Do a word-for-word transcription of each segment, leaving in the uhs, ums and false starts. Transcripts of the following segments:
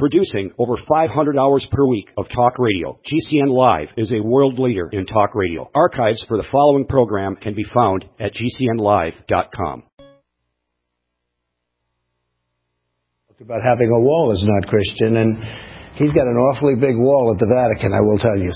Producing over five hundred hours per week of talk radio, G C N Live is a world leader in talk radio. Archives for the following program can be found at G C N live dot com. About having a wall is not Christian, and he's got an awfully big wall at the Vatican, I will tell you.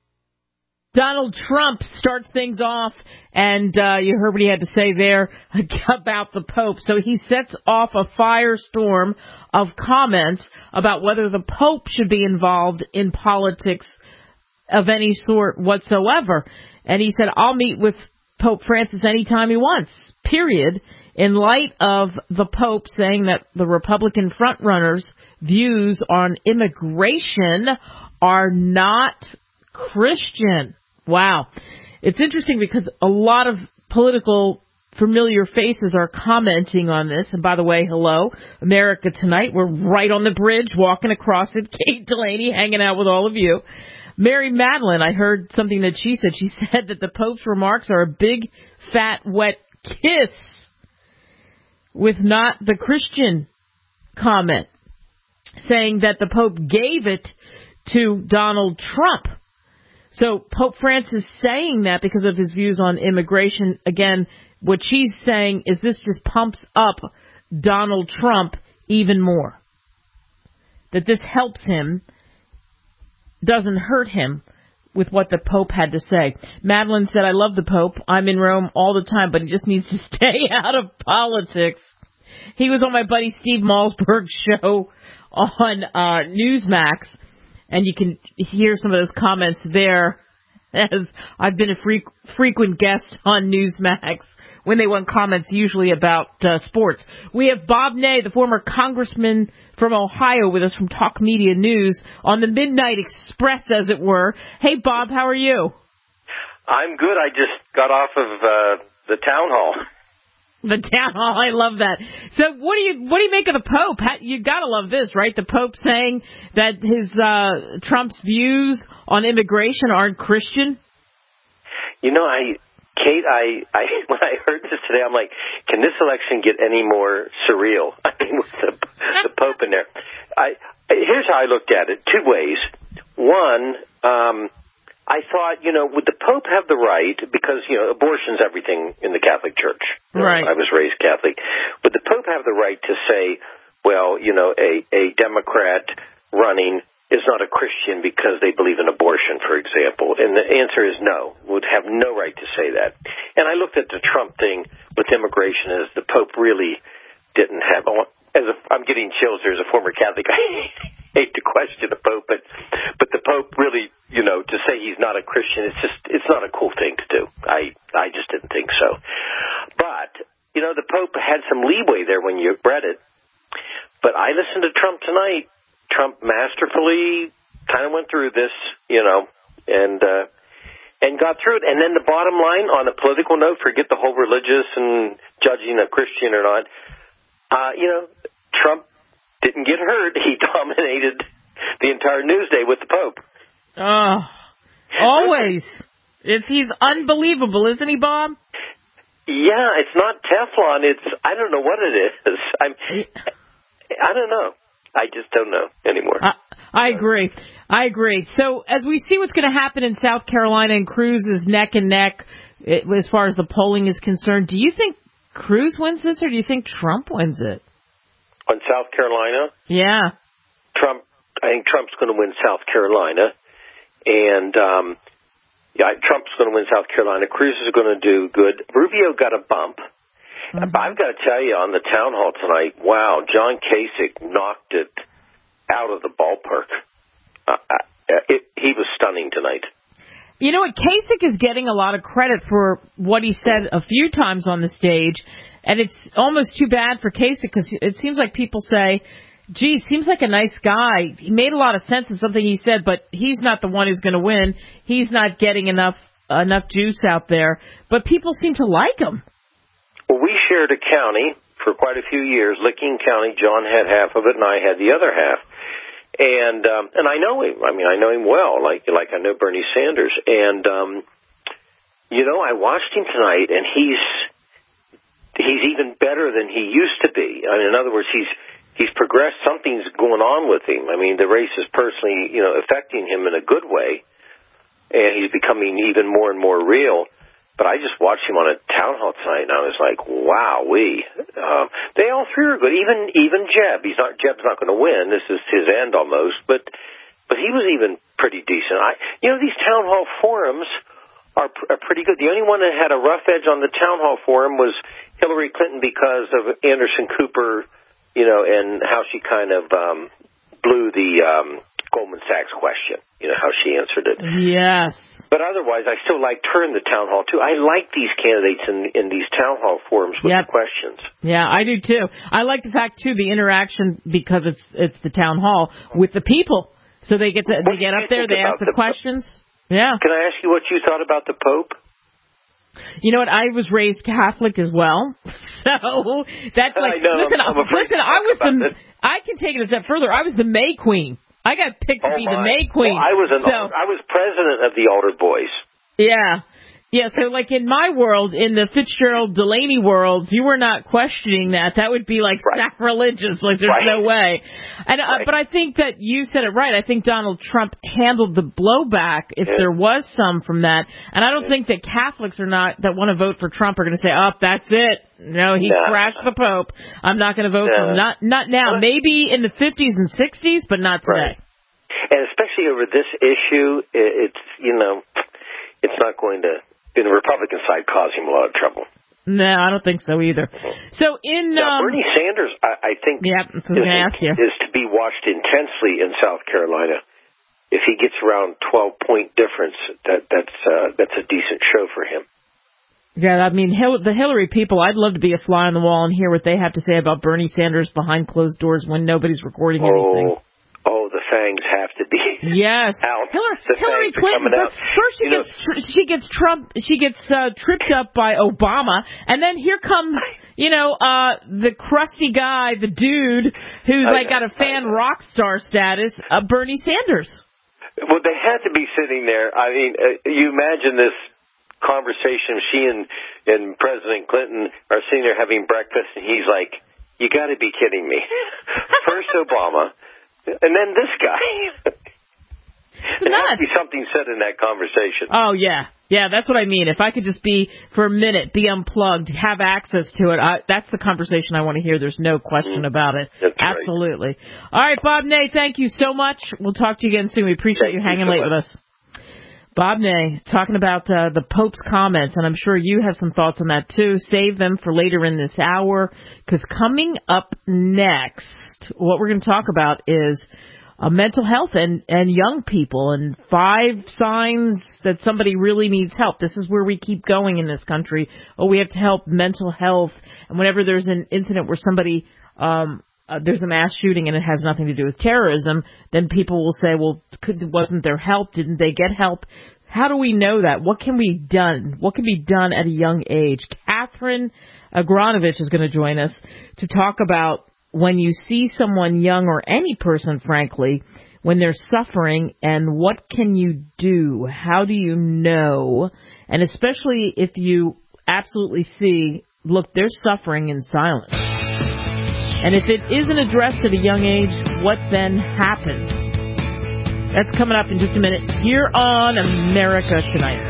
Donald Trump starts things off, and uh, you heard what he had to say there about the Pope. So he sets off a firestorm of comments about whether the Pope should be involved in politics of any sort whatsoever. And he said, I'll meet with Pope Francis anytime he wants, period, in light of the Pope saying that the Republican frontrunners' views on immigration are not Christian. Wow. It's interesting because a lot of political familiar faces are commenting on this. And by the way, hello, America Tonight. We're right on the bridge, walking across it. Kate Delaney hanging out with all of you. Mary Madeline, I heard something that she said. She said that the Pope's remarks are a big, fat, wet kiss with not the Christian comment, saying that the Pope gave it to Donald Trump. So Pope Francis saying that because of his views on immigration, again, what she's saying is this just pumps up Donald Trump even more. That this helps him, doesn't hurt him with what the Pope had to say. Madeline said, I love the Pope. I'm in Rome all the time, but he just needs to stay out of politics. He was on my buddy Steve Malzberg's show on uh, Newsmax, and you can hear some of those comments there, as I've been a fre- frequent guest on Newsmax when they want comments usually about uh, sports. We have Bob Ney, the former congressman from Ohio, with us from Talk Media News on the Midnight Express, as it were. Hey, Bob, how are you? I'm good. I just got off of uh, the town hall. The town hall, I love that. So, what do you what do you make of the Pope? You gotta love this, right? The Pope saying that his uh, Trump's views on immigration aren't Christian. You know, I, Kate, I, I when I heard this today, I'm like, can this election get any more surreal? I mean, with the, the Pope in there. I here's how I looked at it: two ways. One, um, I thought, you know, would the Pope have the right, because, you know, abortion's everything in the Catholic Church. Right. I was raised Catholic. Would the Pope have the right to say, well, you know, a, a Democrat running is not a Christian because they believe in abortion, for example? And the answer is no, would have no right to say that. And I looked at the Trump thing with immigration as the Pope really didn't have, as a, I'm getting chills there as a former Catholic. I hate to question the Pope, but but the Pope really, you know, to say he's not a Christian, it's just, it's not a cool thing to do. I, I just didn't think so. But, you know, the Pope had some leeway there when you read it. But I listened to Trump tonight. Trump masterfully kind of went through this, you know, and uh, and got through it. And then the bottom line, on a political note, forget the whole religious and judging a Christian or not, uh, you know, Trump didn't get hurt. He dominated the entire news day with the Pope. Oh, always. It's, he's unbelievable, isn't he, Bob? Yeah, it's not Teflon. It's, I don't know what it is. I'm, I don't know. I just don't know anymore. I, I agree. I agree. So as we see what's going to happen in South Carolina, and Cruz is neck and neck it, as far as the polling is concerned, do you think Cruz wins this, or do you think Trump wins it? On South Carolina? Yeah. Trump. I think Trump's going to win South Carolina. And, um, yeah, Trump's going to win South Carolina. Cruz is going to do good. Rubio got a bump. Mm-hmm. But I've got to tell you, on the town hall tonight, wow, John Kasich knocked it out of the ballpark. Uh, it, he was stunning tonight. You know what? Kasich is getting a lot of credit for what he said a few times on the stage, and it's almost too bad for Kasich because it seems like people say, gee, seems like a nice guy. He made a lot of sense in something he said, but he's not the one who's going to win. He's not getting enough enough juice out there. But people seem to like him. Well, we shared a county for quite a few years, Licking County. John had half of it, and I had the other half. And um, and I know him. I mean, I know him well, like like I know Bernie Sanders. And um, you know, I watched him tonight, and he's he's even better than he used to be. I mean, in other words, he's he's progressed. Something's going on with him. I mean, the race is personally, you know, affecting him in a good way, and he's becoming even more and more real. But I just watched him on a town hall tonight, and I was like, wow, we. Um, they all three are good. Even even Jeb. He's not. Jeb's not going to win. This is his end almost. But but he was even pretty decent. I, you know, these town hall forums are, are pretty good. The only one that had a rough edge on the town hall forum was Hillary Clinton because of Anderson Cooper, you know, and how she kind of um, blew the um, Goldman Sachs question. You know, how she answered it. Yes. But otherwise, I still liked her in the town hall, too. I like these candidates in, in these town hall forums with yep. the questions. Yeah, I do, too. I like the fact, too, the interaction, because it's it's the town hall, with the people. So they get to, they get up there, they ask the, the questions. Yeah. Can I ask you what you thought about the Pope? You know what? I was raised Catholic as well. So that's like, I know, listen, I'm, I'm listen, I was the, it. I can take it a step further. I was the May Queen. I got picked to oh be my. the May Queen. Well, I was an so, altar, I was president of the altar boys. Yeah. Yeah, so like in my world, in the Fitzgerald Delaney world, you were not questioning that. That would be like right. sacrilegious. Like there's right. no way. And uh, right. But I think that you said it right. I think Donald Trump handled the blowback, if yeah. there was some from that. And I don't yeah. think that Catholics are not that want to vote for Trump are going to say, "Oh, that's it. No, he nah. trashed the Pope. I'm not going to vote nah. for him." Not not now. Maybe in the fifties and sixties, but not today. Right. And especially over this issue, it's you know, it's not going to. In the Republican side, cause him a lot of trouble. No, I don't think so either. So in now, um, Bernie Sanders, I, I think, yeah, is, ask you. is to be watched intensely in South Carolina. If he gets around twelve point difference, that that's uh, that's a decent show for him. Yeah, I mean, Hil- the Hillary people, I'd love to be a fly on the wall and hear what they have to say about Bernie Sanders behind closed doors when nobody's recording oh. anything. Oh, the fangs have to be yes. out. Hillary, the Hillary Clinton. First, first she you gets know, she gets Trump. She gets uh, tripped up by Obama, and then here comes you know uh, the crusty guy, the dude who's I like know, got a fan rock star status, uh, Bernie Sanders. Well, they had to be sitting there. I mean, uh, you imagine this conversation. She and and President Clinton are sitting there having breakfast, and he's like, "You got to be kidding me!" First Obama. And then this guy. There has to be something said in that conversation. Oh, yeah. Yeah, that's what I mean. If I could just be, for a minute, be unplugged, have access to it, I, that's the conversation I want to hear. There's no question mm. about it. That's Absolutely. Right. All right, Bob Ney, thank you so much. We'll talk to you again soon. We appreciate thank you hanging you so late much. with us. Bob Ney, talking about uh, the Pope's comments, and I'm sure you have some thoughts on that, too. Save them for later in this hour, because coming up next, what we're going to talk about is uh, mental health and, and young people and five signs that somebody really needs help. This is where we keep going in this country. Oh, we have to help mental health, and whenever there's an incident where somebody... Um, Uh, there's a mass shooting and it has nothing to do with terrorism, then people will say, well, could, wasn't there help? Didn't they get help? How do we know that? What can be done? What can be done at a young age? Catherine Agranovich is going to join us to talk about when you see someone young or any person, frankly, when they're suffering, and what can you do? How do you know? And especially if you absolutely see, look, they're suffering in silence. And if it isn't addressed at a young age, what then happens? That's coming up in just a minute here on America Tonight.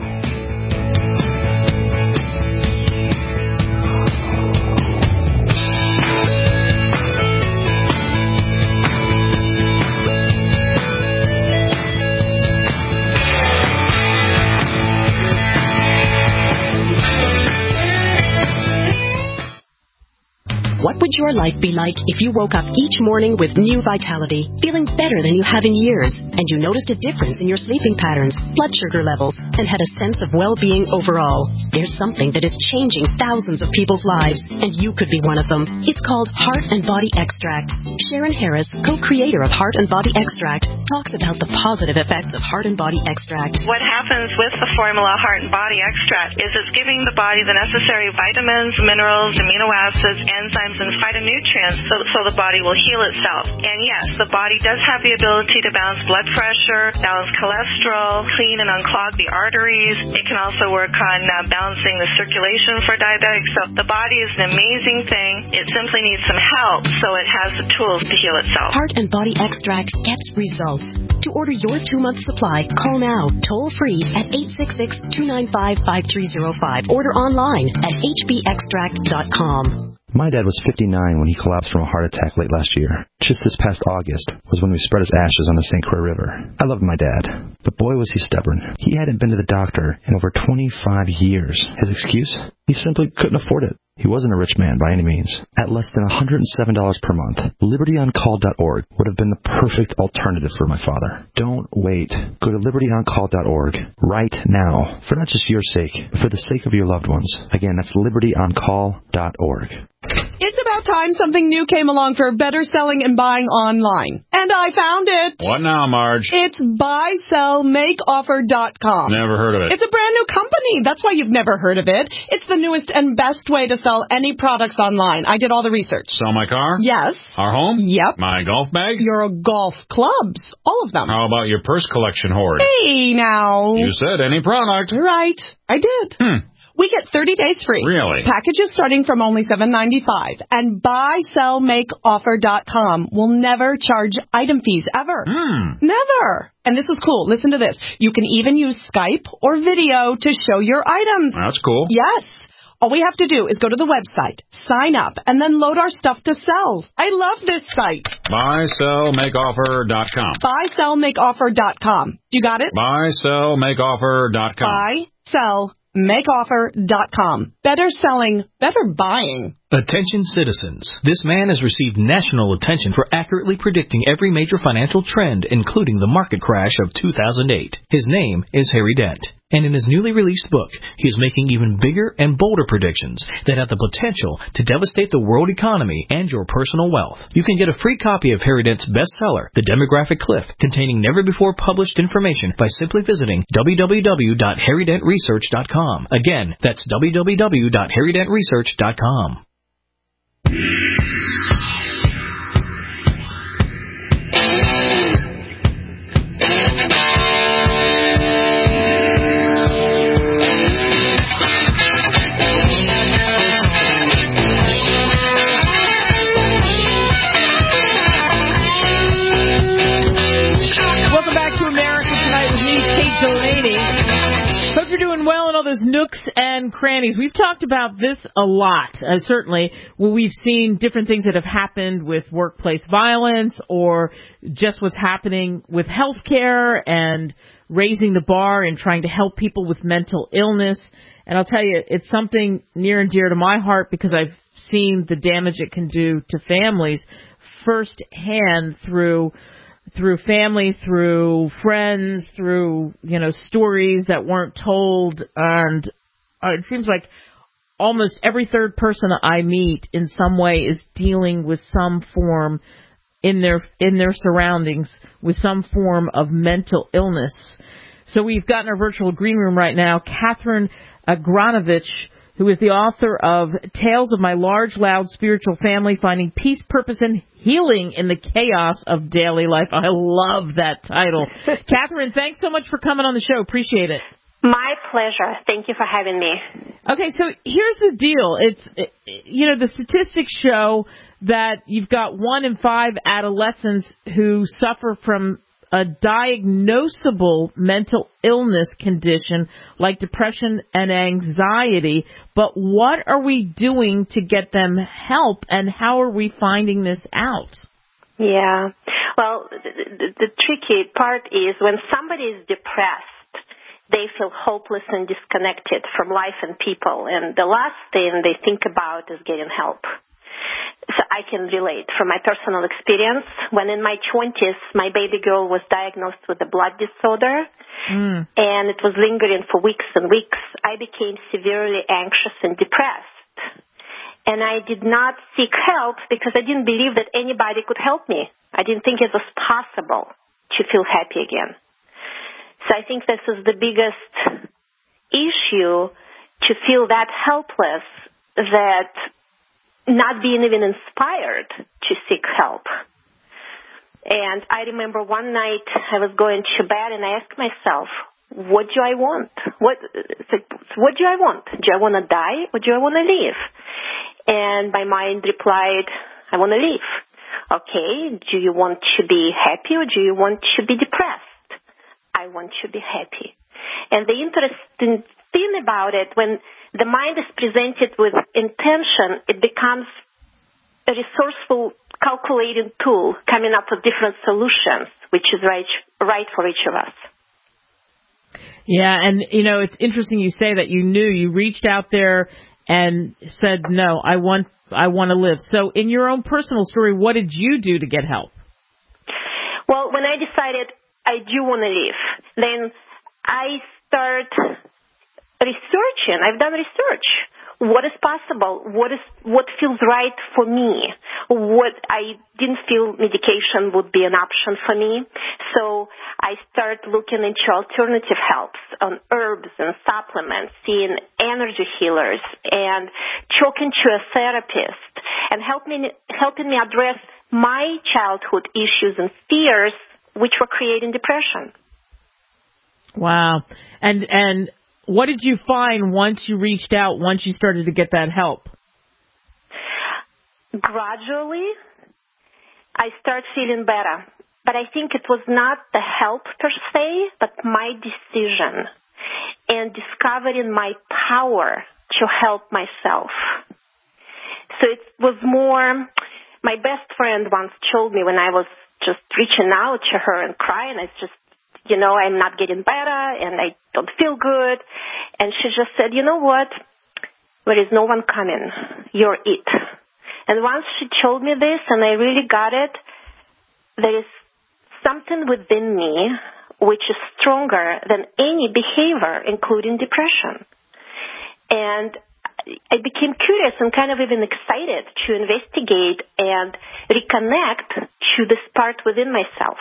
What would your life be like if you woke up each morning with new vitality, feeling better than you have in years, and you noticed a difference in your sleeping patterns, blood sugar levels, and had a sense of well-being overall? There's something that is changing thousands of people's lives, and you could be one of them. It's called Heart and Body Extract. Sharon Harris, co-creator of Heart and Body Extract, talks about the positive effects of Heart and Body Extract. What happens with the formula Heart and Body Extract is it's giving the body the necessary vitamins, minerals, amino acids, enzymes, and phytonutrients so, so the body will heal itself. And yes, the body does have the ability to balance blood blood pressure, balance cholesterol, clean and unclog the arteries. It can also work on uh, balancing the circulation for diabetics. So the body is an amazing thing. It simply needs some help, so it has the tools to heal itself. Heart and Body Extract gets results. To order your two-month supply, call now, toll-free at eight six six, two nine five, five three zero five. Order online at h b extract dot com. My dad was fifty-nine when he collapsed from a heart attack late last year. Just this past August was when we spread his ashes on the Saint Croix River. I loved my dad, but boy was he stubborn. He hadn't been to the doctor in over twenty-five years. His excuse? He simply couldn't afford it. He wasn't a rich man by any means. At less than one hundred seven dollars per month, liberty on call dot org would have been the perfect alternative for my father. Don't wait. Go to liberty on call dot org right now, for not just your sake, but for the sake of your loved ones. Again, that's liberty on call dot org. It's about time something new came along for better selling and buying online. And I found it. What now, Marge? It's buy sell make offer dot com. Never heard of it. It's a brand new company. That's why you've never heard of it. It's the newest and best way to sell any products online. I did all the research. Sell my car? Yes. Our home? Yep. My golf bag? Your golf clubs. All of them. How about your purse collection hoard? Hey, now. You said any product. Right. I did. Hmm. We get thirty days free. Really? Packages starting from only seven ninety-five. And buy sell make offer dot com will never charge item fees ever. Hmm. Never. And this is cool. Listen to this. You can even use Skype or video to show your items. That's cool. Yes. All we have to do is go to the website, sign up, and then load our stuff to sell. I love this site. buy sell make offer dot com. buy sell make offer dot com. You got it? buy sell make offer dot com. buy sell make offer dot com. Better selling, better buying. Attention citizens. This man has received national attention for accurately predicting every major financial trend, including the market crash of two thousand eight. His name is Harry Dent. And in his newly released book, he is making even bigger and bolder predictions that have the potential to devastate the world economy and your personal wealth. You can get a free copy of Harry Dent's bestseller, The Demographic Cliff, containing never-before-published information by simply visiting w w w dot harry dent research dot com. Again, that's w w w dot harry dent research dot com. Hope you're doing well in all those nooks and crannies. We've talked about this a lot, uh, certainly. Well, we've seen different things that have happened with workplace violence or just what's happening with healthcare and raising the bar and trying to help people with mental illness. And I'll tell you, it's something near and dear to my heart because I've seen the damage it can do to families firsthand through through family, through friends, through, you know, stories that weren't told. And uh, it seems like almost every third person I meet in some way is dealing with some form in their in their surroundings with some form of mental illness. So we've got in our virtual green room right now Catherine Agranovich, who is the author of Tales of My Large, Loud Spiritual Family, Finding Peace, Purpose, and Healing in the Chaos of Daily Life. I love that title. Catherine, thanks so much for coming on the show. Appreciate it. My pleasure. Thank you for having me. Okay, so here's the deal. It's, you know, the statistics show that you've got one in five adolescents who suffer from a diagnosable mental illness condition like depression and anxiety. But what are we doing to get them help, and how are we finding this out? Yeah. Well, the, the, the tricky part is when somebody is depressed, they feel hopeless and disconnected from life and people, and the last thing they think about is getting help. So I can relate from my personal experience. When in my twenties, my baby girl was diagnosed with a blood disorder, mm. and it was lingering for weeks and weeks. I became severely anxious and depressed, and I did not seek help because I didn't believe that anybody could help me. I didn't think it was possible to feel happy again. So I think this is the biggest issue, to feel that helpless, that not being even inspired to seek help. And I remember one night I was going to bed and I asked myself, what do I want? What, what do I want? Do I want to die or do I want to live? And my mind replied, I want to live. Okay, do you want to be happy or do you want to be depressed? I want to be happy. And the interesting thing about it, when the mind is presented with intention, it becomes a resourceful calculating tool coming up with different solutions, which is right, right for each of us. Yeah, and, you know, it's interesting you say that you knew, you reached out there and said, no, I want I want to live. So in your own personal story, what did you do to get help? Well, when I decided I do want to live, then I start researching. I've done research. What is possible? What is what feels right for me? What I didn't feel medication would be an option for me. So I start looking into alternative helps on herbs and supplements, seeing energy healers, and talking to a therapist, and help me, helping me address my childhood issues and fears, which were creating depression. Wow. And and what did you find once you reached out, once you started to get that help? Gradually, I start feeling better. But I think it was not the help per se, but my decision and discovering my power to help myself. So it was more, my best friend once told me when I was just reaching out to her and crying, I just, you know, I'm not getting better and I don't feel good. And she just said, you know what? There is no one coming. You're it. And once she told me this and I really got it, there is something within me which is stronger than any behavior, including depression. And I became curious and kind of even excited to investigate and reconnect to this part within myself.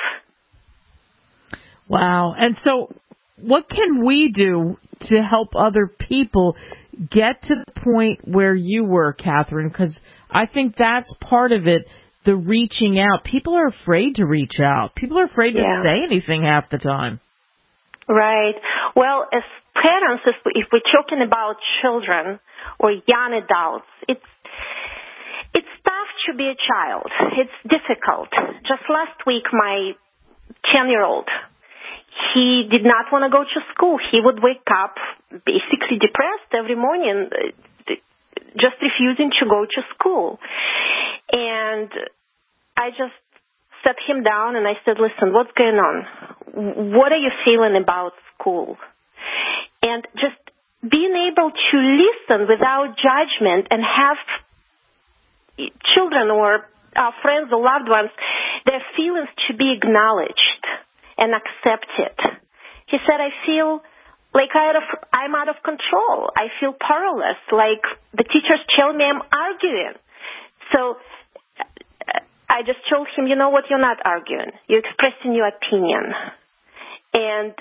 Wow. And so what can we do to help other people get to the point where you were, Catherine? Because I think that's part of it, the reaching out. People are afraid to reach out. People are afraid yeah. to say anything half the time. Right. Well, as parents, if, we, if we're talking about children or young adults, it's it's tough to be a child. It's difficult. Just last week, my ten-year-old, he did not want to go to school. He would wake up basically depressed every morning, just refusing to go to school. And I just sat him down and I said, listen, what's going on? What are you feeling about school? And just being able to listen without judgment and have children or our friends or loved ones, their feelings to be acknowledged and accepted. He said, I feel like I have, I'm out of control. I feel powerless, like the teachers tell me I'm arguing. So I just told him, you know what, you're not arguing. You're expressing your opinion. And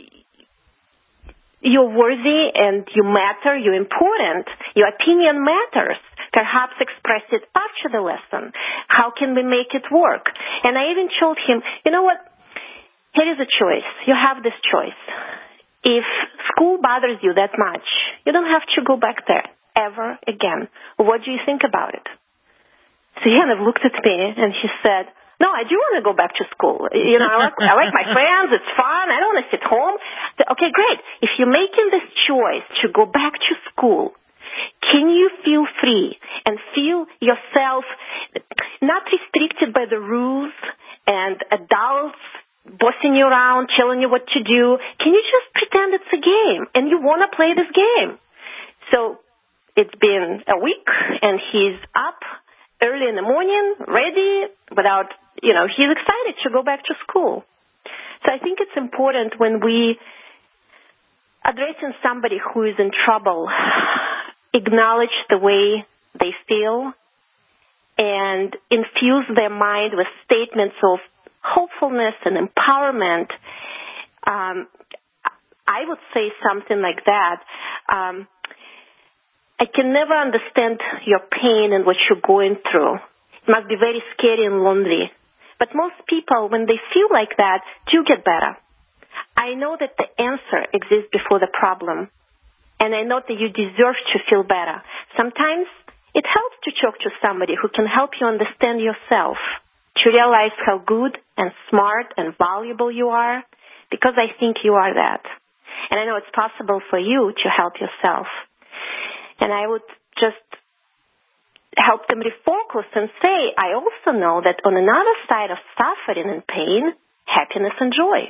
you're worthy and you matter, you're important. Your opinion matters. Perhaps express it after the lesson. How can we make it work? And I even told him, you know what, here is a choice. You have this choice. If school bothers you that much, you don't have to go back there ever again. What do you think about it? So he kind of looked at me and he said, no, I do want to go back to school. You know, I like, I like my friends. It's fun. I don't want to sit home. I said, okay, great. If you're making this choice to go back to school, can you feel free and feel yourself not restricted by the rules and adults bossing you around, telling you what to do? Can you just pretend it's a game and you want to play this game? So it's been a week and he's up early in the morning, ready, without, you know, he's excited to go back to school. So I think it's important when we addressing somebody who is in trouble, acknowledge the way they feel and infuse their mind with statements of hopefulness and empowerment. Um, I would say something like that. Um, I can never understand your pain and what you're going through. It must be very scary and lonely. But most people, when they feel like that, do get better. I know that the answer exists before the problem, and I know that you deserve to feel better. Sometimes it helps to talk to somebody who can help you understand yourself, to realize how good and smart and valuable you are, because I think you are that. And I know it's possible for you to help yourself. And I would just help them refocus and say, I also know that on another side of suffering and pain, happiness and joy.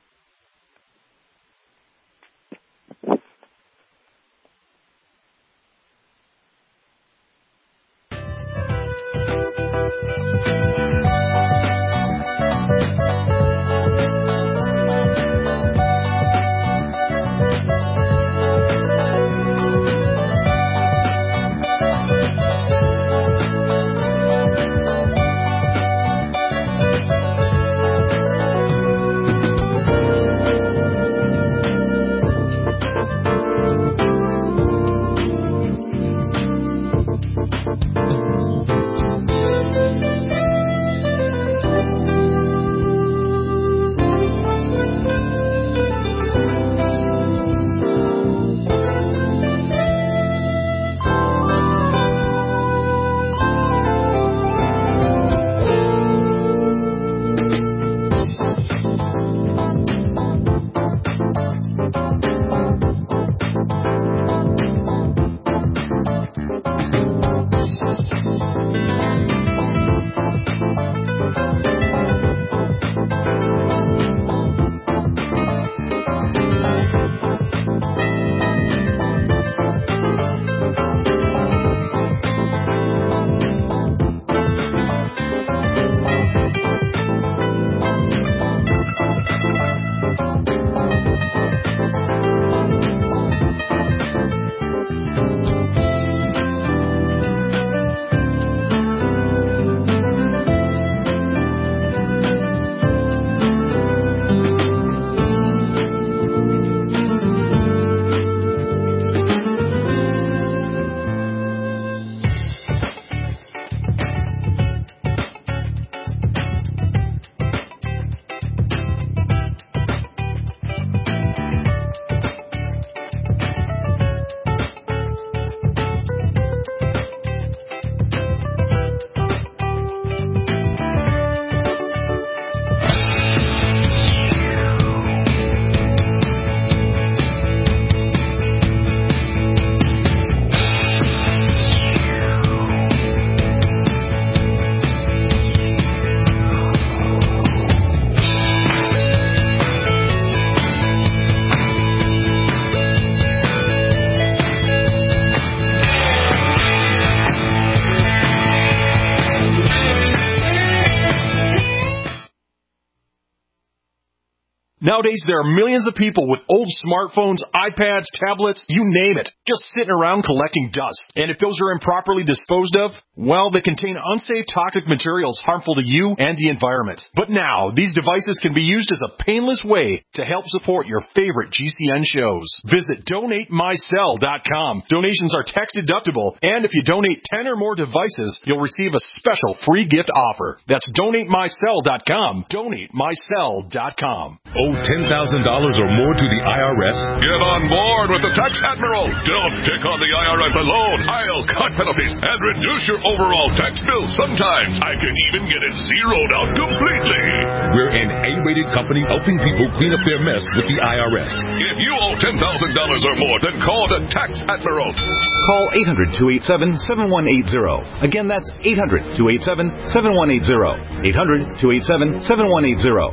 Nowadays, there are millions of people with old smartphones, iPads, tablets, you name it, just sitting around collecting dust. And if those are improperly disposed of, well, they contain unsafe toxic materials harmful to you and the environment. But now, these devices can be used as a painless way to help support your favorite G C N shows. Visit donate my cell dot com. Donations are tax deductible, and if you donate ten or more devices, you'll receive a special free gift offer. That's donate my cell dot com. donate my cell dot com. Owe ten thousand dollars or more to the I R S? Get on board with the Tax Admiral. Don't take on the I R S alone. I'll cut penalties and reduce your overall tax bill. Sometimes I can even get it zeroed out completely. We're an A-rated company helping people clean up their mess with the I R S. If you owe ten thousand dollars or more, then call the Tax Admiral. Call eight hundred, two eight seven, seven one eight zero. Again, that's eight hundred, two eight seven, seven one eight zero. eight hundred, two eight seven, seven one eight zero.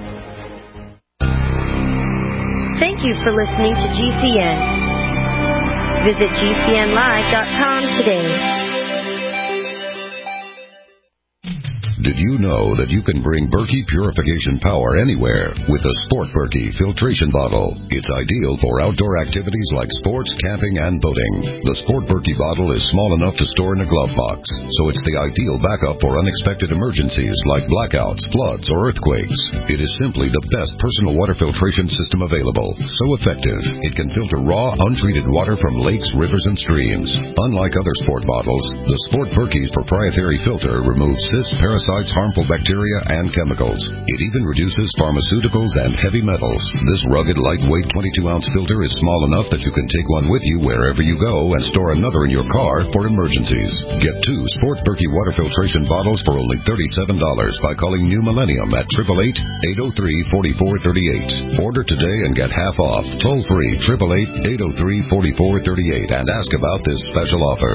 Thank you for listening to G C N. Visit G C N live dot com today. Did you know that you can bring Berkey purification power anywhere with the Sport Berkey filtration bottle? It's ideal for outdoor activities like sports, camping, and boating. The Sport Berkey bottle is small enough to store in a glove box, so it's the ideal backup for unexpected emergencies like blackouts, floods, or earthquakes. It is simply the best personal water filtration system available. So effective, it can filter raw, untreated water from lakes, rivers, and streams. Unlike other sport bottles, the Sport Berkey's proprietary filter removes cysts, parasites, fights harmful bacteria and chemicals. It even reduces pharmaceuticals and heavy metals. This rugged, lightweight twenty-two ounce filter is small enough that you can take one with you wherever you go and store another in your car for emergencies. Get two Sport Berkey water filtration bottles for only thirty-seven dollars by calling New Millennium at eight eight eight, eight oh three, four four three eight. Order today and get half off. Toll free, eight eight eight, eight oh three, four four three eight, and ask about this special offer.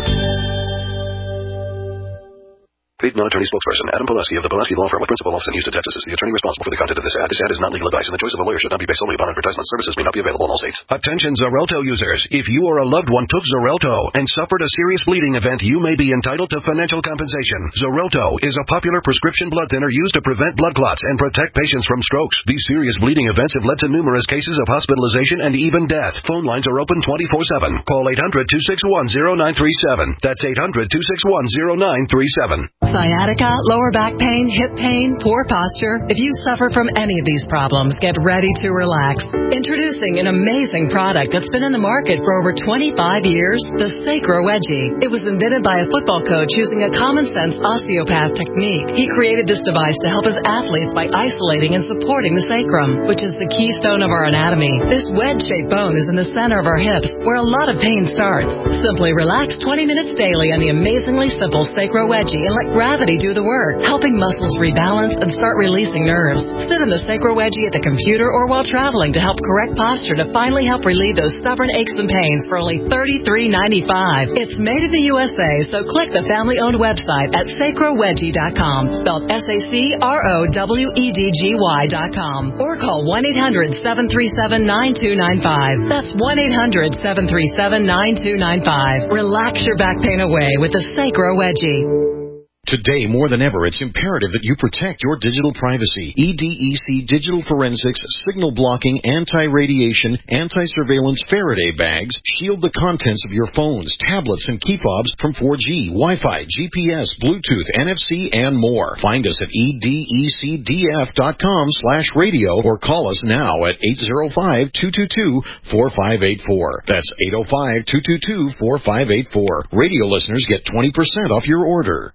Paid non-attorney spokesperson Adam Pulaski of the Pulaski Law Firm with principal office in Houston, Texas is the attorney responsible for the content of this ad. This ad is not legal advice, and the choice of a lawyer should not be based solely upon advertisement. Services may not be available in all states. Attention Xarelto users. If you or a loved one took Xarelto and suffered a serious bleeding event, you may be entitled to financial compensation. Xarelto is a popular prescription blood thinner used to prevent blood clots and protect patients from strokes. These serious bleeding events have led to numerous cases of hospitalization and even death. Phone lines are open twenty-four seven. Call eight hundred, two six one, zero nine three seven. That's eight hundred, two six one, zero nine three seven. Sciatica, lower back pain, hip pain, poor posture. If you suffer from any of these problems, get ready to relax. Introducing an amazing product that's been in the market for over twenty-five years, the Sacro Wedgie. It was invented by a football coach using a common-sense osteopath technique. He created this device to help his athletes by isolating and supporting the sacrum, which is the keystone of our anatomy. This wedge-shaped bone is in the center of our hips, where a lot of pain starts. Simply relax twenty minutes daily on the amazingly simple Sacro Wedgie and let gravity do the work, helping muscles rebalance and start releasing nerves. Sit in the Sacro Wedgie at the computer or while traveling to help correct posture to finally help relieve those stubborn aches and pains for only thirty-three ninety-five. It's made in the U S A, so click the family-owned website at sacro wedgie dot com, spelled S A C R O W E D G Y dot com, or call one eight hundred, seven three seven, nine two nine five. That's one eight hundred, seven three seven, nine two nine five. Relax your back pain away with the Sacro Wedgie. Today, more than ever, it's imperative that you protect your digital privacy. E D E C Digital Forensics, signal blocking, anti-radiation, anti-surveillance Faraday bags shield the contents of your phones, tablets, and key fobs from four G, Wi-Fi, G P S, Bluetooth, N F C, and more. Find us at E D E C D F dot com slash radio or call us now at eight oh five, two two two, four five eight four. That's eight oh five, two two two, four five eight four. Radio listeners get twenty percent off your order.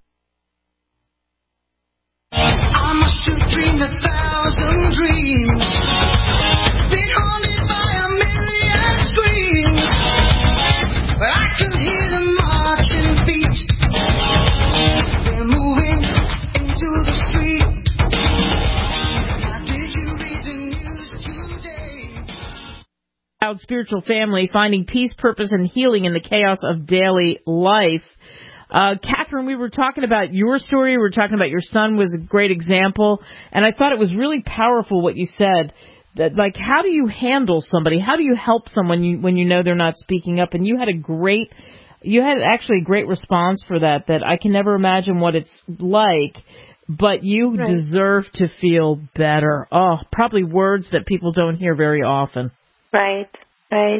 I must have dreamed a thousand dreams, been haunted by a million screams, but I can hear them marching feet, they're moving into the street. Now did you read the news today? Out spiritual family, finding peace, purpose, and healing in the chaos of daily life. Uh, Catherine, we were talking about your story. We were talking about your son was a great example. And I thought it was really powerful what you said. That, like, how do you handle somebody? How do you help someone you, when you know they're not speaking up? And you had a great, you had actually a great response for that, that I can never imagine what it's like, but you right. deserve to feel better. Oh, probably words that people don't hear very often. Right, right.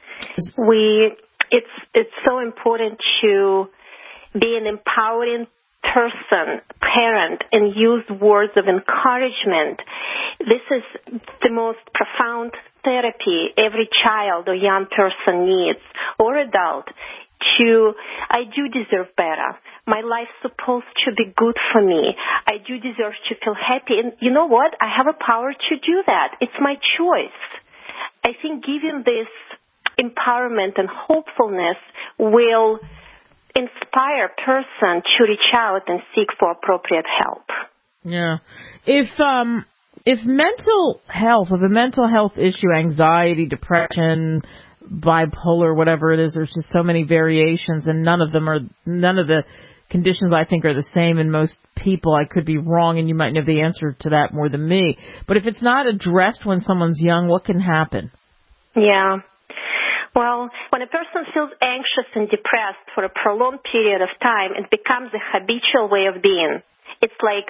We, it's, it's so important to be an empowering person, parent, and use words of encouragement. This is the most profound therapy every child or young person needs, or adult, to, I do deserve better. My life's supposed to be good for me. I do deserve to feel happy. And you know what? I have a power to do that. It's my choice. I think giving this empowerment and hopefulness will inspire a person to reach out and seek for appropriate help. Yeah. If um if mental health, if a mental health issue, anxiety, depression, bipolar, whatever it is, there's just so many variations, and none of them are none of the conditions I think are the same in most people. I could be wrong, and you might know the answer to that more than me. But if it's not addressed when someone's young, what can happen? Yeah. Well, when a person feels anxious and depressed for a prolonged period of time, it becomes a habitual way of being. It's like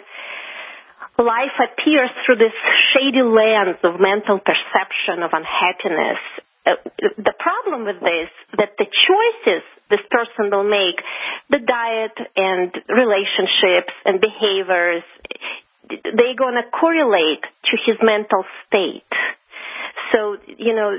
life appears through this shady lens of mental perception of unhappiness. Uh, the problem with this, that the choices this person will make, the diet and relationships and behaviors, they're going to correlate to his mental state. So, you know,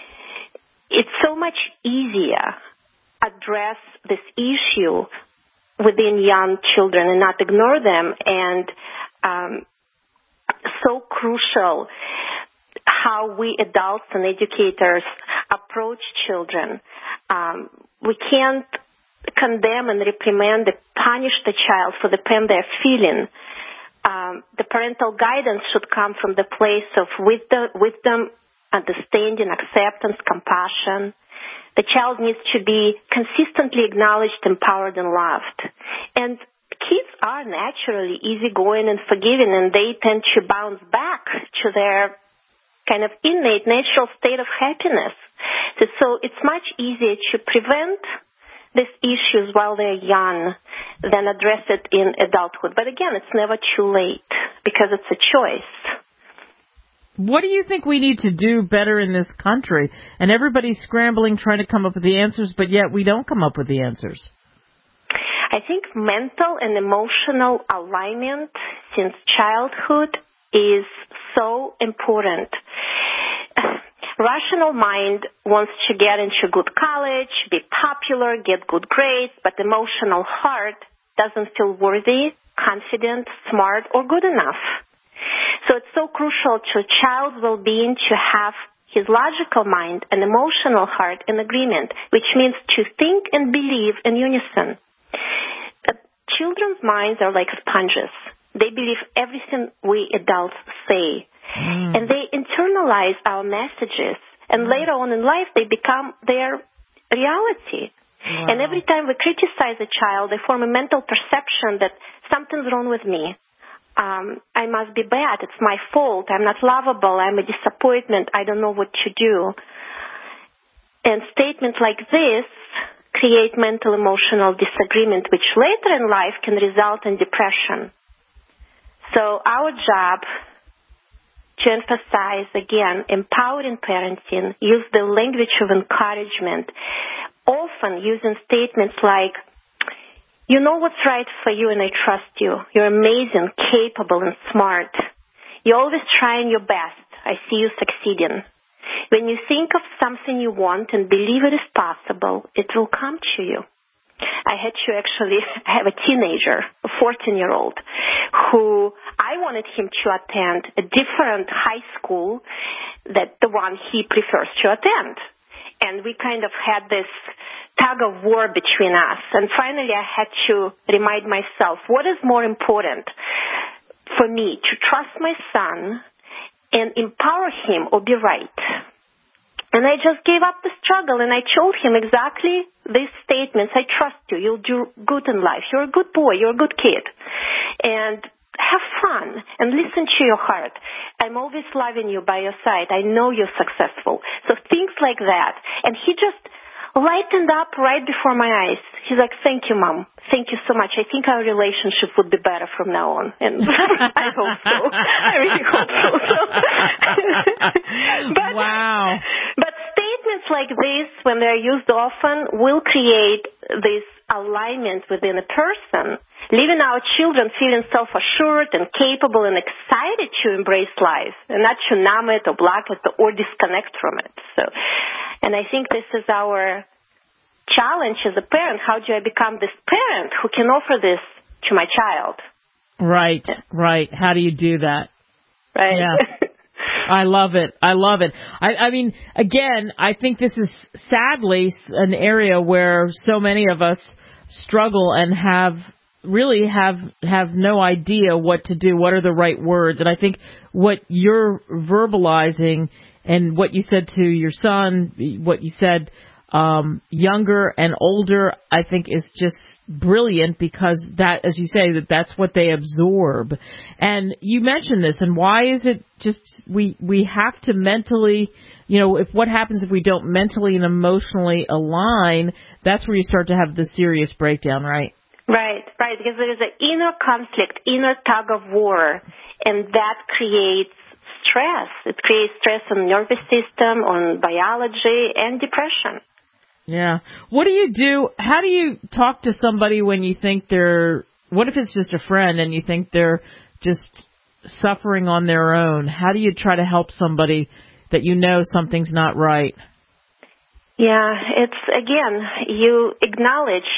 it's so much easier address this issue within young children and not ignore them. And um, so crucial how we adults and educators approach children. Um, we can't condemn and reprimand and punish the child for the pain they're feeling. Um, the parental guidance should come from the place of wisdom, wisdom, understanding, acceptance, compassion. The child needs to be consistently acknowledged, empowered, and loved. And kids are naturally easygoing and forgiving, and they tend to bounce back to their kind of innate natural state of happiness. So it's much easier to prevent these issues while they're young than address it in adulthood. But again, it's never too late because it's a choice. What do you think we need to do better in this country? And everybody's scrambling, trying to come up with the answers, but yet we don't come up with the answers. I think mental and emotional alignment since childhood is so important. Rational mind wants to get into good college, be popular, get good grades, but emotional heart doesn't feel worthy, confident, smart, or good enough. So it's so crucial to a child's well-being to have his logical mind and emotional heart in agreement, which means to think and believe in unison. Children's minds are like sponges. They believe everything we adults say. Mm. And they internalize our messages. And mm. later on in life, they become their reality. Wow. And every time we criticize a child, they form a mental perception that something's wrong with me. Um, I must be bad. It's my fault. I'm not lovable. I'm a disappointment. I don't know what to do. And statements like this create mental emotional disagreement, which later in life can result in depression. So our job to emphasize, again, empowering parenting, use the language of encouragement, often using statements like, you know what's right for you and I trust you. You're amazing, capable, and smart. You're always trying your best. I see you succeeding. When you think of something you want and believe it is possible, it will come to you. I had to actually have a teenager, a fourteen-year-old, who I wanted him to attend a different high school than the one he prefers to attend. And we kind of had this tug of war between us. And finally I had to remind myself, what is more important for me, to trust my son and empower him or be right? And I just gave up the struggle, and I told him exactly these statements. I trust you. You'll do good in life. You're a good boy. You're a good kid. And have fun and listen to your heart. I'm always loving you by your side. I know you're successful. So things like that. And he just lightened up right before my eyes. He's like, thank you, Mom. Thank you so much. I think our relationship would be better from now on. And I hope so. I really hope so. so. but, wow. But statements like this, when they're used often, will create this alignment within a person, leaving our children feeling self-assured and capable and excited to embrace life and not to numb it or block it or disconnect from it. So, and I think this is our challenge as a parent. How do I become this parent who can offer this to my child? Right, right. How do you do that? Right. Yeah. I love it. I love it. I, I mean, again, I think this is sadly an area where so many of us struggle and have really have have no idea what to do, what are the right words. And I think what you're verbalizing and what you said to your son, what you said um, younger and older, I think is just brilliant, because that, as you say, that that's what they absorb. And you mentioned this, and why is it just we we have to mentally, you know, if what happens if we don't mentally and emotionally align, that's where you start to have the serious breakdown, right? Right, right, because there is an inner conflict, inner tug of war, and that creates stress. It creates stress on the nervous system, on biology, and depression. Yeah. What do you do? How do you talk to somebody when you think they're, what if it's just a friend and you think they're just suffering on their own? How do you try to help somebody that you know something's not right? Yeah, it's, again, you acknowledge it's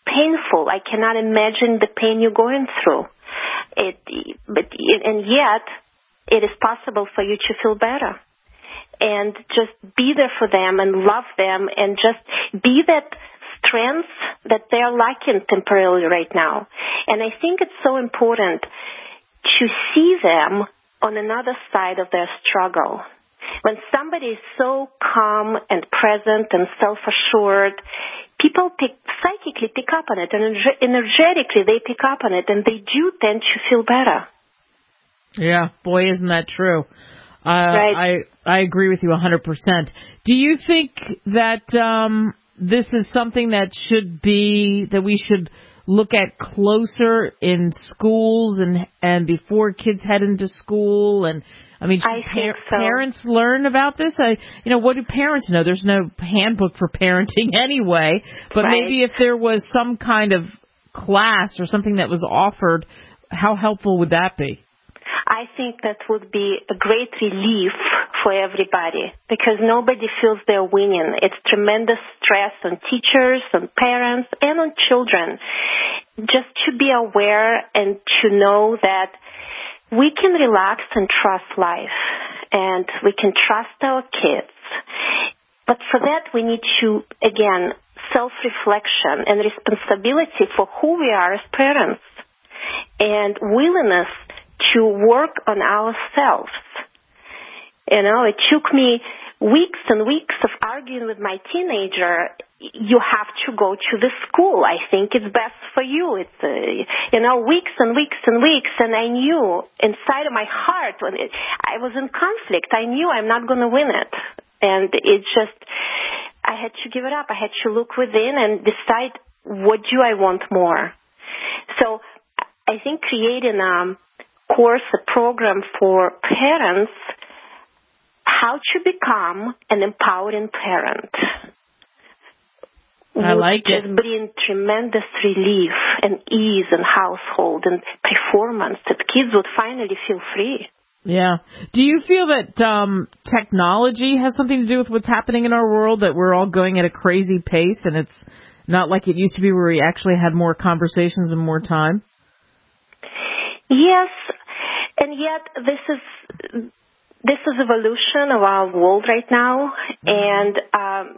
painful. I cannot imagine the pain you're going through. It, but and yet, it is possible for you to feel better. And just be there for them and love them and just be that strength that they're lacking temporarily right now. And I think it's so important to see them on another side of their struggle. When somebody is so calm and present and self-assured, people pick, psychically pick up on it, and energetically they pick up on it, and they do tend to feel better. Yeah, boy, isn't that true. Uh, right. I I agree with you one hundred percent. Do you think that um, this is something that should be, that we should look at closer in schools and and before kids head into school? And I mean, should I par- think so. parents learn about this? I, you know, what do parents know? There's no handbook for parenting anyway. But right. maybe if there was some kind of class or something that was offered, how helpful would that be? I think that would be a great relief for everybody because nobody feels they're winning. It's tremendous stress on teachers, on parents, and on children. Just to be aware and to know that we can relax and trust life, and we can trust our kids. But for that, we need to, again, self-reflection and responsibility for who we are as parents and willingness to work on ourselves. You know, it took me weeks and weeks of arguing with my teenager. You have to go to the school. I think it's best for you. It's, uh, you know, weeks and weeks and weeks. And I knew inside of my heart when it, I was in conflict. I knew I'm not going to win it. And it just, I had to give it up. I had to look within and decide what do I want more. So I think creating a course, a program for parents, how to become an empowering parent. I like it. Just bring tremendous relief and ease in household and performance that kids would finally feel free. Yeah. Do you feel that um, technology has something to do with what's happening in our world, that we're all going at a crazy pace and it's not like it used to be where we actually had more conversations and more time? Yes, and yet this is this is evolution of our world right now, and um,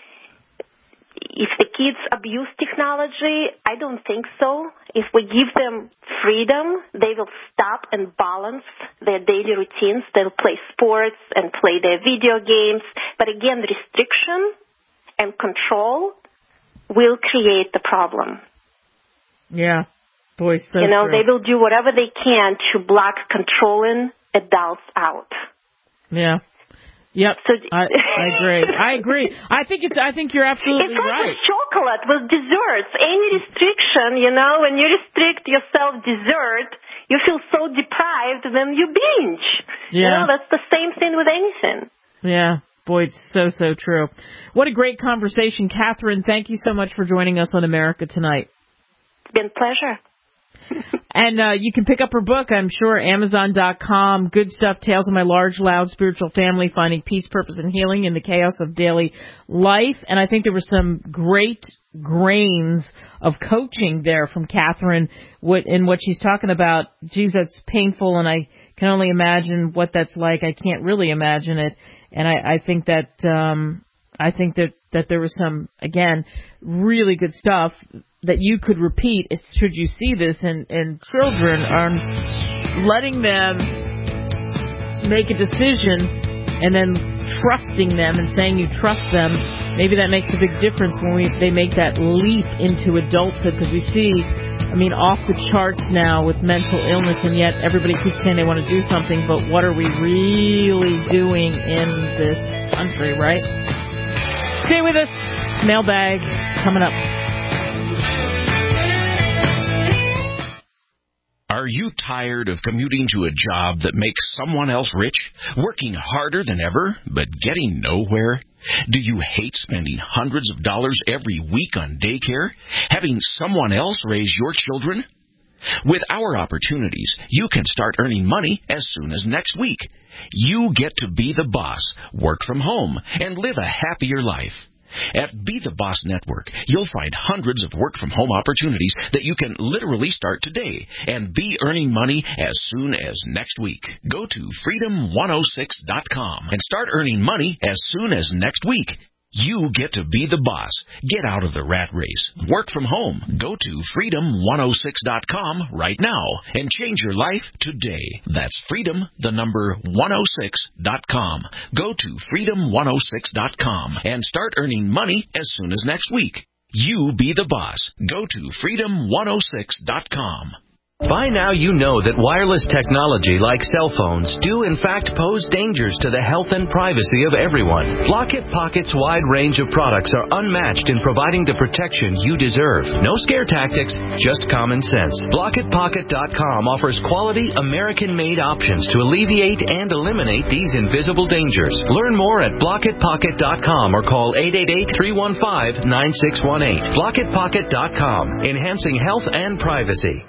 if the kids abuse technology, I don't think so. If we give them freedom, they will stop and balance their daily routines. They'll play sports and play their video games, but again, restriction and control will create the problem. Yeah. Boy, so you know, true. They will do whatever they can to block controlling adults out. Yeah. Yep. So, I, I agree. I agree. I think it's. I think you're absolutely it's like right. with chocolate, with desserts. Any restriction, you know, when you restrict yourself dessert, you feel so deprived, then you binge. Yeah. You know, that's the same thing with anything. Yeah. Boy, it's so, so true. What a great conversation. Catherine, thank you so much for joining us on America Tonight. It's been a pleasure. And uh, you can pick up her book, I'm sure, Amazon dot com. Good stuff, Tales of My Large, Loud Spiritual Family, Finding Peace, Purpose, and Healing in the Chaos of Daily Life. And I think there were some great grains of coaching there from Catherine what, in what she's talking about. Geez, that's painful, and I can only imagine what that's like. I can't really imagine it. And I, I think that um, I think that, that there was some, again, really good stuff that you could repeat should you see this in, in children, on letting them make a decision and then trusting them and saying you trust them. Maybe that makes a big difference when we they make that leap into adulthood, because we see, I mean, off the charts now with mental illness, and yet everybody keeps saying they want to do something, but what are we really doing in this country, right? Stay with us. Mailbag coming up. Are you tired of commuting to a job that makes someone else rich, working harder than ever, but getting nowhere? Do you hate spending hundreds of dollars every week on daycare, having someone else raise your children? With our opportunities, you can start earning money as soon as next week. You get to be the boss, work from home, and live a happier life. At Be the Boss Network, you'll find hundreds of work-from-home opportunities that you can literally start today and be earning money as soon as next week. Go to freedom one oh six dot com and start earning money as soon as next week. You get to be the boss. Get out of the rat race. Work from home. Go to freedom one oh six dot com right now and change your life today. That's freedom, the number one oh six dot com. Go to freedom one oh six dot com and start earning money as soon as next week. You be the boss. Go to freedom one oh six dot com. By now you know that wireless technology like cell phones do in fact pose dangers to the health and privacy of everyone. Blockit Pocket's wide range of products are unmatched in providing the protection you deserve. No scare tactics, just common sense. Blockit Pocket dot com offers quality American-made options to alleviate and eliminate these invisible dangers. Learn more at Blockit Pocket dot com or call eight eight eight, three one five, nine six one eight. Blockit Pocket dot com, enhancing health and privacy.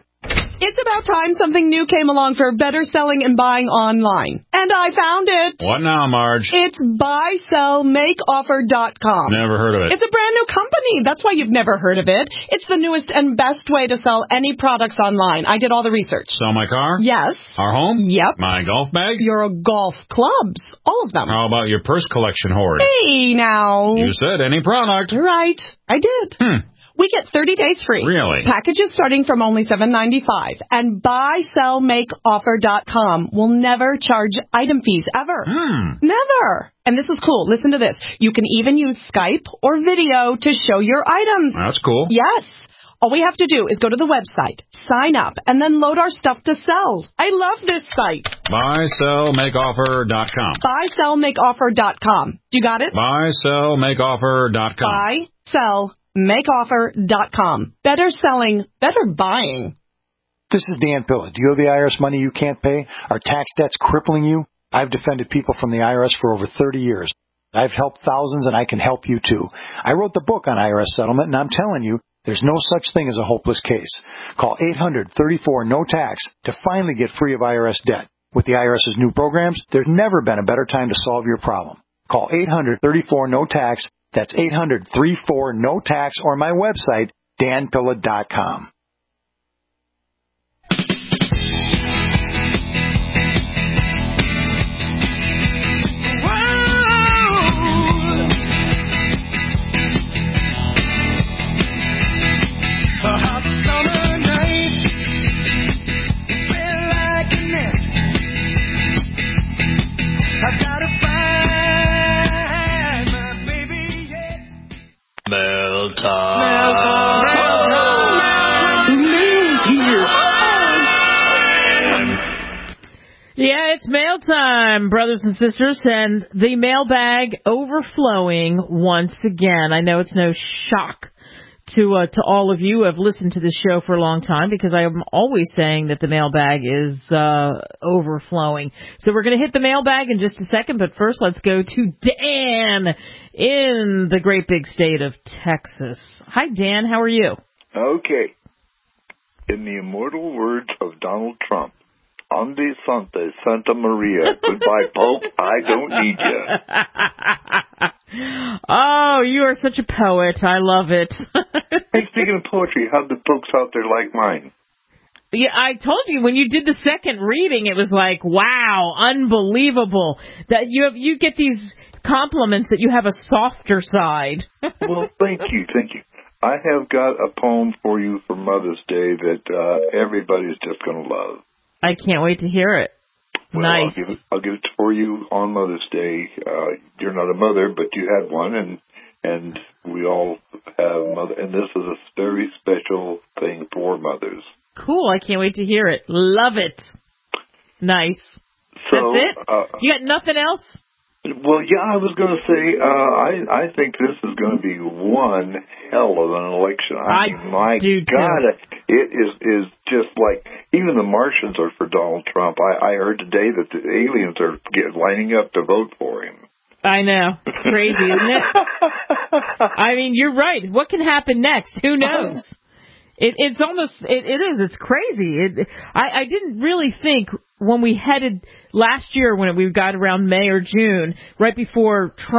It's about time something new came along for better selling and buying online. And I found it. What now, Marge? It's buy sell make offer dot com. Never heard of it. It's a brand new company. That's why you've never heard of it. It's the newest and best way to sell any products online. I did all the research. Sell my car? Yes. Our home? Yep. My golf bag? Your golf clubs. All of them. How about your purse collection hoard? Hey, now. You said any product. Right. I did. Hmm. We get thirty days free. Really? Packages starting from only seven ninety-five. And buy sell make offer dot com will never charge item fees ever. Hmm. Never. And this is cool. Listen to this. You can even use Skype or video to show your items. That's cool. Yes. All we have to do is go to the website, sign up, and then load our stuff to sell. I love this site. buy sell make offer dot com. buy sell make offer dot com. You got it? buy sell make offer dot com. buy sell make offer dot com. Better selling, better buying. This is Dan Pilla. Do you owe the I R S money you can't pay? Are tax debts crippling you? I've defended people from the I R S for over thirty years. I've helped thousands, and I can help you too. I wrote the book on I R S settlement, and I'm telling you, there's no such thing as a hopeless case. Call eight hundred, thirty-four, no tax to finally get free of I R S debt. With the IRS's new programs, there's never been a better time to solve your problem. Call eight hundred, thirty-four, no tax. That's eight hundred, thirty-four, no tax, or my website, dan pilla dot com. Mail time. Mail time. Mail time. Mail's here. Yeah, it's mail time, brothers and sisters, and the mailbag overflowing once again. I know it's no shock to uh, to all of you who have listened to this show for a long time, because I am always saying that the mailbag is uh, overflowing. So we're going to hit the mailbag in just a second, but first let's go to Dan in the great big state of Texas. Hi, Dan. How are you? Okay. In the immortal words of Donald Trump, Ande Sante, Santa Maria, goodbye, Pope, I don't need you. Oh, you are such a poet. I love it. Hey, speaking of poetry, how'd the books out there like mine? Yeah, I told you when you did the second reading, it was like, wow, unbelievable. That you have, you get these compliments that you have a softer side. Well, thank you, thank you. I have got a poem for you for Mother's Day that uh, everybody's just going to love. I can't wait to hear it. Well, Nice. I'll give it, I'll give it for you on Mother's Day. Uh, you're not a mother, but you had one, and and we all have mother. And this is a very special thing for mothers. Cool. I can't wait to hear it. Love it. Nice. So, That's it? Uh, You got nothing else? Well, yeah, I was going to say, uh, I I think this is going to be one hell of an election. I, I mean, my do God, too. it is is just like even the Martians are for Donald Trump. I, I heard today that the aliens are get, lining up to vote for him. I know. It's crazy, isn't it? I mean, you're right. What can happen next? Who knows? It, it's almost, it, it is, it's crazy. It, I, I didn't really think when we headed last year, when we got around May or June, right before Trump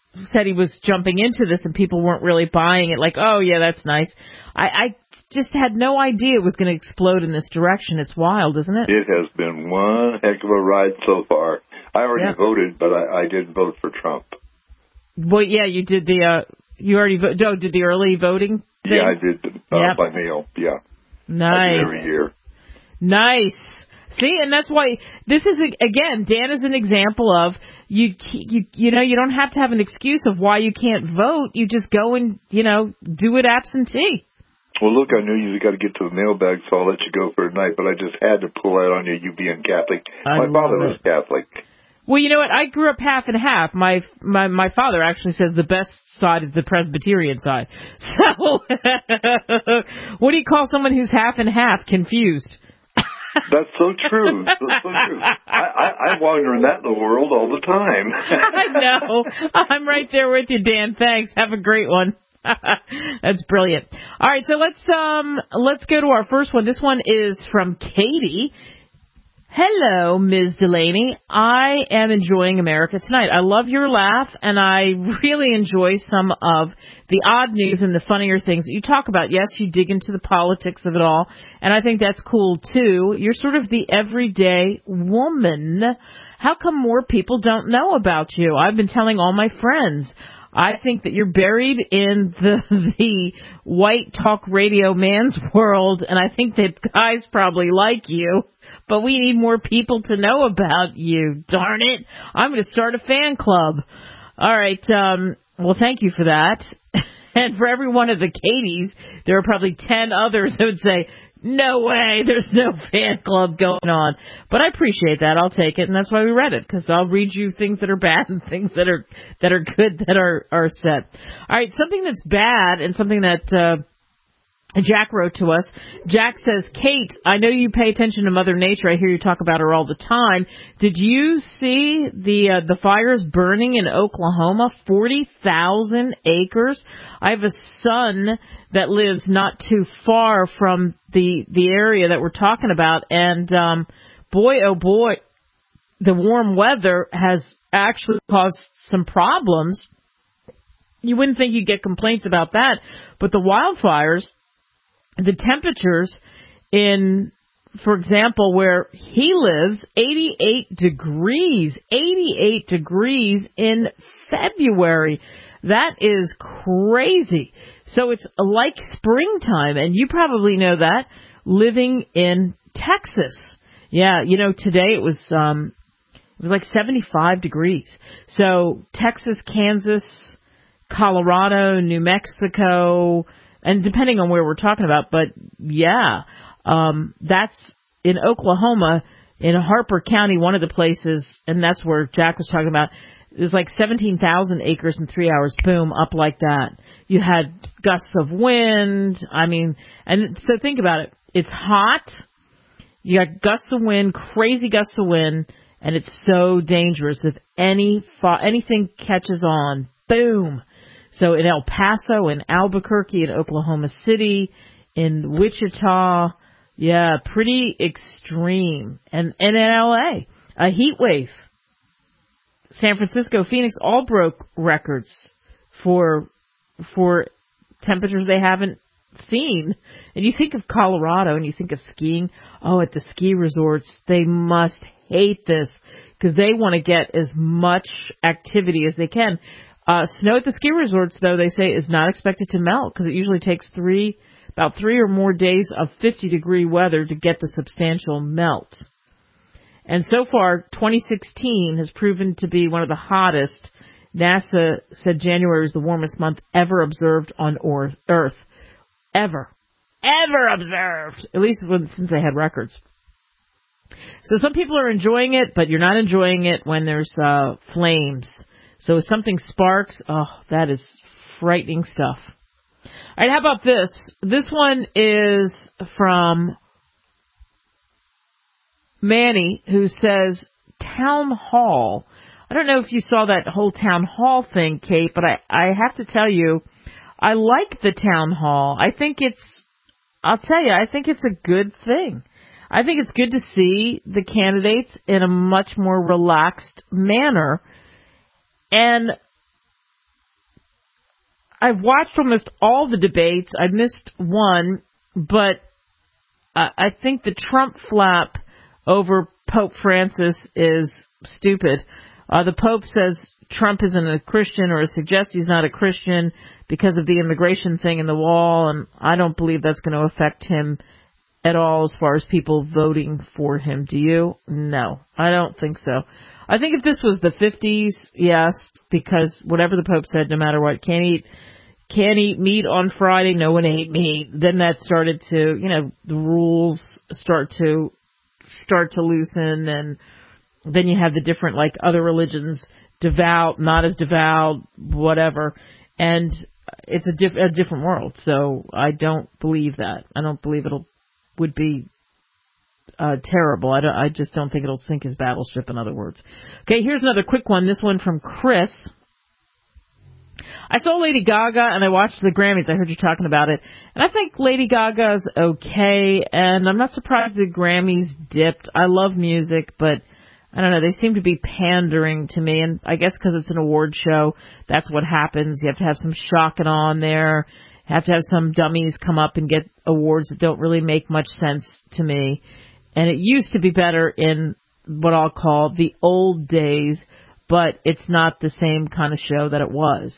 said he was jumping into this and people weren't really buying it. Like, oh yeah, that's nice. I, I just had no idea it was going to explode in this direction. It's wild, isn't it? It has been one heck of a ride so far. I already yeah. voted, but I, I didn't vote for Trump. Well, yeah, you did the, uh, you already vo- oh, did the early voting thing? Yeah, I did uh, yep. by mail, yeah. Nice. I do every year. Nice. See, and that's why this is, again, Dan is an example of, you, you, you know, you don't have to have an excuse of why you can't vote. You just go and, you know, do it absentee. Well, look, I knew you got to get to the mailbag, so I'll let you go for tonight, but I just had to pull that on you, you being Catholic. I My father was it. Catholic. Well, you know what? I grew up half and half. My my my father actually says the best side is the Presbyterian side. So, what do you call someone who's half and half? Confused. That's so true. That's so true. I, I, I wander in that in the world all the time. I know. I'm right there with you, Dan. Thanks. Have a great one. That's brilliant. All right, so let's um let's go to our first one. This one is from Katie. Hello, Miz Delaney. I am enjoying America Tonight. I love your laugh, and I really enjoy some of the odd news and the funnier things that you talk about. Yes, you dig into the politics of it all, and I think that's cool, too. You're sort of the everyday woman. How come more people don't know about you? I've been telling all my friends. I think that you're buried in the the white talk radio man's world, and I think that guys probably like you, but we need more people to know about you. Darn it. I'm going to start a fan club. All right. Um, well, thank you for that. And for every one of the Katies, there are probably ten others that would say, no way, there's no fan club going on. But I appreciate that. I'll take it, and that's why we read it, because I'll read you things that are bad and things that are that are good that are, are said. All right, something that's bad and something that uh, Jack wrote to us. Jack says, Kate, I know you pay attention to Mother Nature. I hear you talk about her all the time. Did you see the uh, the fires burning in Oklahoma? forty thousand acres. I have a son that lives not too far from the the area that we're talking about, and um, boy, oh boy, the warm weather has actually caused some problems. You wouldn't think you'd get complaints about that, but the wildfires, the temperatures in, for example, where he lives, eighty-eight degrees, eighty-eight degrees in February. That is crazy. So it's like springtime, and you probably know that, living in Texas. Yeah, you know, today it was um it was like seventy-five degrees. So Texas, Kansas, Colorado, New Mexico, and depending on where we're talking about, but yeah, um that's in Oklahoma, in Harper County, one of the places, and that's where Jack was talking about. It was like seventeen thousand acres in three hours, boom, up like that. You had gusts of wind. I mean, and so think about it. It's hot. You got gusts of wind, crazy gusts of wind, and it's so dangerous. If any anything catches on, boom. So in El Paso, in Albuquerque, in Oklahoma City, in Wichita, yeah, pretty extreme. And, and in L A, a heat wave. San Francisco, Phoenix all broke records for for temperatures they haven't seen. And you think of Colorado and you think of skiing. Oh, at the ski resorts, they must hate this because they want to get as much activity as they can. Uh, snow at the ski resorts, though, they say is not expected to melt because it usually takes three, about three or more days of fifty degree weather to get the substantial melt. And so far, twenty sixteen has proven to be one of the hottest. NASA said January is the warmest month ever observed on Earth. Ever. Ever observed. At least since they had records. So some people are enjoying it, but you're not enjoying it when there's uh, flames. So if something sparks, oh, that is frightening stuff. All right, how about this? This one is from Manny, who says, Town Hall. I don't know if you saw that whole Town Hall thing, Kate, but I, I have to tell you, I like the Town Hall. I think it's, I'll tell you, I think it's a good thing. I think it's good to see the candidates in a much more relaxed manner. And I've watched almost all the debates. I missed one, but uh, I think the Trump flap over Pope Francis is stupid. Uh, the Pope says Trump isn't a Christian, or suggests he's not a Christian because of the immigration thing in the wall, and I don't believe that's going to affect him at all as far as people voting for him. Do you? No, I don't think so. I think if this was the fifties, yes, because whatever the Pope said, no matter what, can't eat, can't eat meat on Friday, no one ate meat. Then that started to, you know, the rules start to, start to loosen, and then you have the different, like, other religions, devout, not as devout, whatever, and it's a, diff- a different world, so I don't believe that. I don't believe it'll, would be Uh, terrible. I, don't, I just don't think it'll sink his battleship, in other words. Okay, here's another quick one. This one from Chris. I saw Lady Gaga and I watched the Grammys. I heard you talking about it. And I think Lady Gaga's okay, and I'm not surprised the Grammys dipped. I love music, but I don't know, they seem to be pandering to me, and I guess because it's an award show, that's what happens. You have to have some shocking on there. You have to have some dummies come up and get awards that don't really make much sense to me. And it used to be better in what I'll call the old days, but it's not the same kind of show that it was.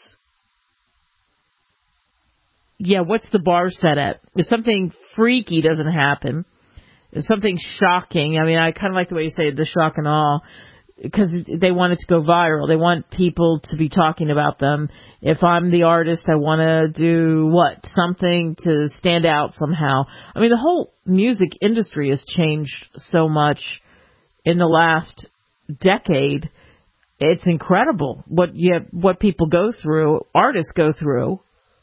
Yeah, what's the bar set at? If something freaky doesn't happen, if something shocking, I mean, I kind of like the way you say it, the shock and awe, because they want it to go viral. They want people to be talking about them. If I'm the artist, I want to do what? Something to stand out somehow. I mean, the whole music industry has changed so much in the last decade. It's incredible what you have, what people go through, artists go through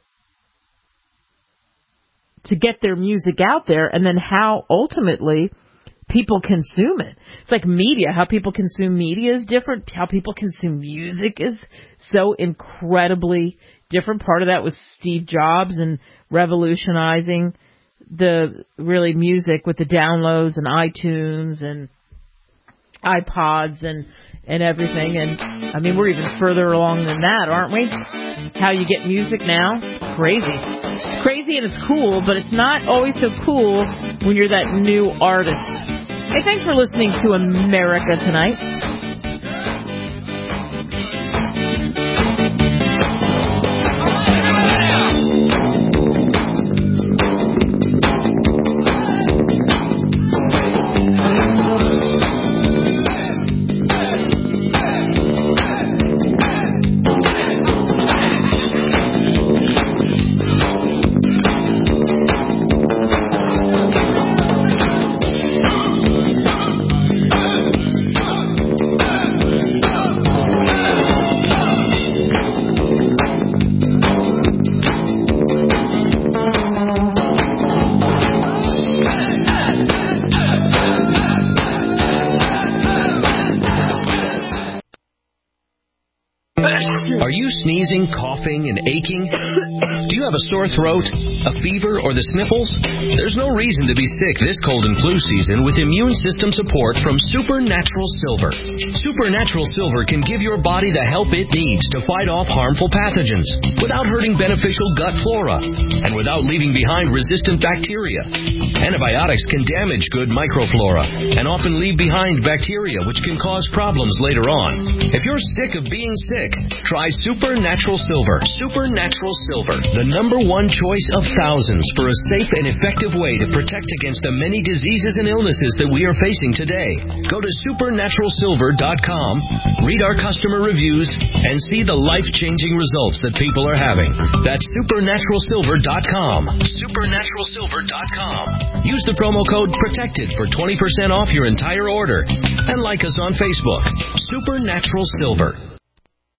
to get their music out there, and then how ultimately people consume it. It's like media. How people consume media is different. How people consume music is so incredibly different. Part of that was Steve Jobs and revolutionizing the really music with the downloads and iTunes and iPods and, and everything. And I mean, we're even further along than that, aren't we? How you get music now? It's crazy. It's crazy and it's cool, but it's not always so cool when you're that new artist. Hey, thanks for listening to America Tonight. Are you sneezing, coughing, and aching? Do you have a sore throat, a fever, or the sniffles? There's no reason to be sick this cold and flu season with immune system support from Supernatural Silver. Supernatural Silver can give your body the help it needs to fight off harmful pathogens without hurting beneficial gut flora and without leaving behind resistant bacteria. Antibiotics can damage good microflora and often leave behind bacteria which can cause problems later on. If you're sick of being sick, try Supernatural Silver. Supernatural Silver, the number one choice of thousands for a safe and effective way to protect against the many diseases and illnesses that we are facing today. Go to supernatural silver dot com, read our customer reviews, and see the life-changing results that people are having. That's supernatural silver dot com. supernatural silver dot com. Use the promo code PROTECTED for twenty percent off your entire order. And like us on Facebook. Supernatural Silver.